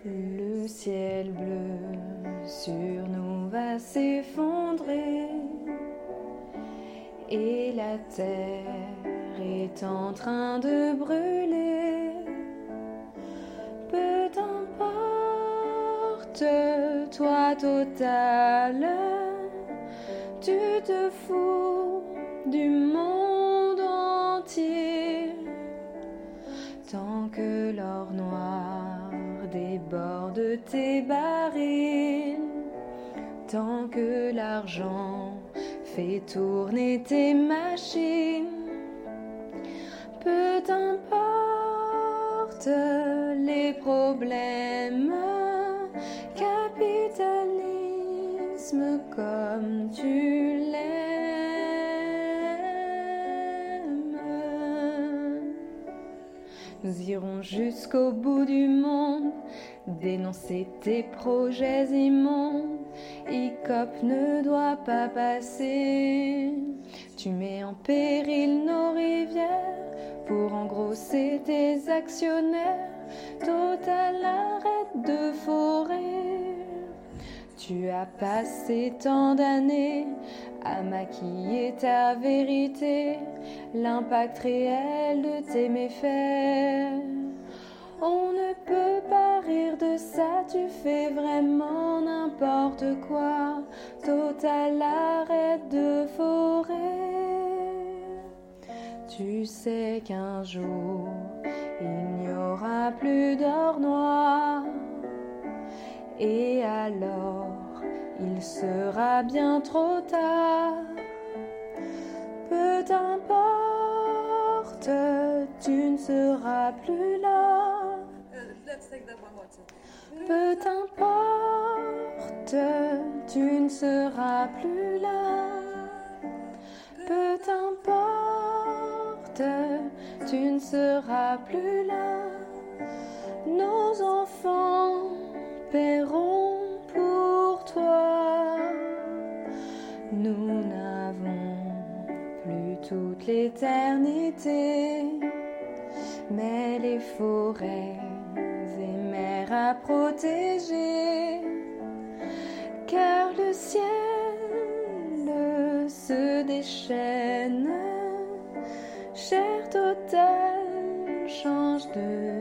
Le ciel bleu sur nous va s'effondrer et la terre est en train de brûler. Peu importe, toi total, tu te fous du monde entier. Tant que l'or noir déborde tes barils, tant que l'argent fait tourner tes machines, peu importe les problèmes, capitalisme comme tu l'aimes. Nous irons jusqu'au bout du monde, dénoncer tes projets immondes. ICOP ne doit pas passer. Tu mets en péril nos rivières pour engrosser tes actionnaires. Total, arrête de forer. Tu as passé tant d'années à maquiller ta vérité, l'impact réel de tes méfaits. On ne peut pas rire de ça, tu fais vraiment n'importe quoi. Total, arrête de forer. Tu sais qu'un jour, il n'y aura plus d'or noir. Et alors, il sera bien trop tard. Peu importe, tu ne seras plus là. Peu importe, tu ne seras plus là. Peu importe, tu ne seras plus là. Nos enfants paieront pour toi. Nous n'avons plus toute l'éternité, mais les forêts et mers à protéger, car le ciel se déchaîne. Cher Total, change de